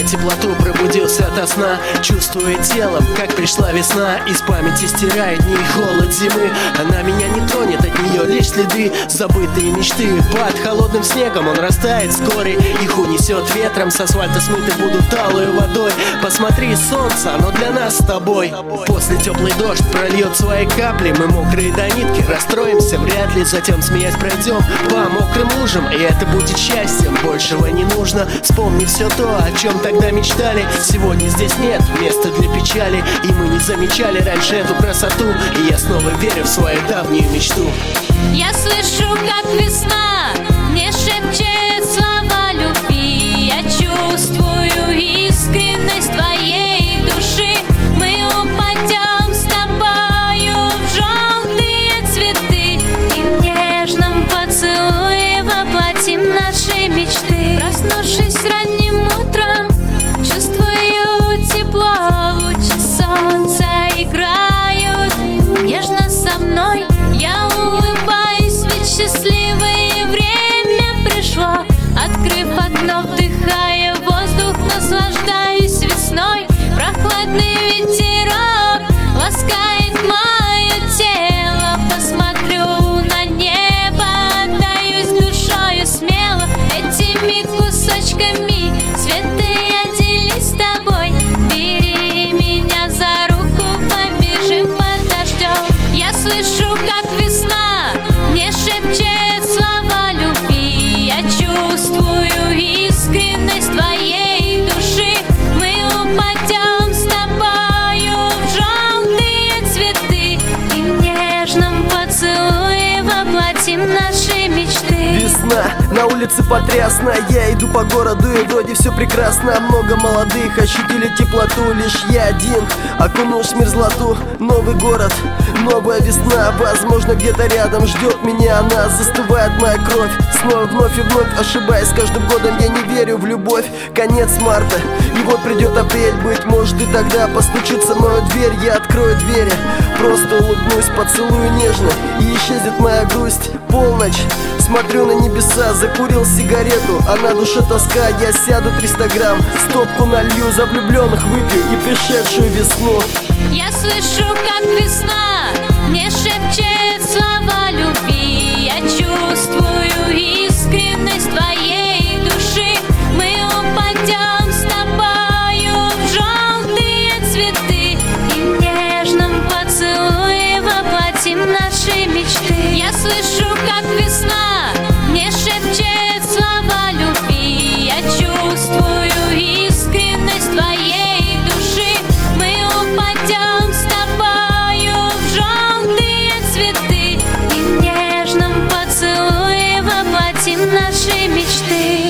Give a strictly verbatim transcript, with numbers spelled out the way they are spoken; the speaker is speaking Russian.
теплоту, пробудился ото сна, чувствуя телом, как пришла весна. Из памяти стирает дни холод зимы. Она меня не тронет, от нее лишь следы, забытые мечты. Под холодным снегом он растает вскоре, их унесет ветром, с асфальта смыты будут талой водой. Посмотри, солнце, оно для нас с тобой. После теплый дождь прольет свои капли, мы мокрые до нитки, расстроимся вряд ли. Затем, смеясь, пройдем по мокрым лужам, и это будет счастьем, большего не нужно. Вспомни все то, о чем тогда мечтали. Сегодня здесь нет места для печали, и мы не замечали раньше эту красоту. И я снова верю в свою давнюю мечту. Я слышу, как весна мне шепчет слова любви. Я чувствую искренность твоей души. Мы упадем с тобою в желтые цветы, и в нежном поцелуе воплотим наши мечты. Проснувшись ранним утром, чувствую тепло, лучи солнца играют нежно со мной. Я улыбаюсь, ведь счастливое время пришло. Открыв окно, вдыхая воздух, наслаждаюсь весной. Прохладный ветерок ласкает мое тело. Посмотрю на небо, отдаюсь душою смело. Этими кусочками света я делюсь с тобой. Бери меня за руку, побежим под дождем. Я слышу, как весна мне шепчет слова любви. Я чувствую искренность твоей души. Мы упадем с тобою в желтые цветы, и в нежном поцелуе воплотим наши мечты. Весна, на улице потрясно. Я иду по городу, и вроде все прекрасно. Много молодых ощутили теплоту, лишь я один окунусь в мерзлоту. Новый город, новая весна, возможно, где-то рядом ждет меня она. Застывает моя кровь, снова вновь и вновь ошибаясь. С каждым годом я не верю в любовь. Конец марта, и вот придет апрель. Быть может, и тогда постучится в мою дверь. Я открою двери, просто улыбнусь, поцелую нежно, и исчезнет моя грусть. Полночь, смотрю на небеса, закурил сигарету, а на душе тоска. Я сяду триста грамм, стопку налью, за влюбленных выпью и пришедшую весну. Я слышу, как весна мне шепчет слова любви. Я чувствую искренность твоей души. Мы упадем с тобою в желтые цветы, и в нежном поцелуе воплотим наши мечты. Я слышу, как весна мне шепчет слова любви. Я чувствую искренность твоей души. Мы упадем с тобою в желтые цветы, и в нежном поцелуе воплотим наши мечты.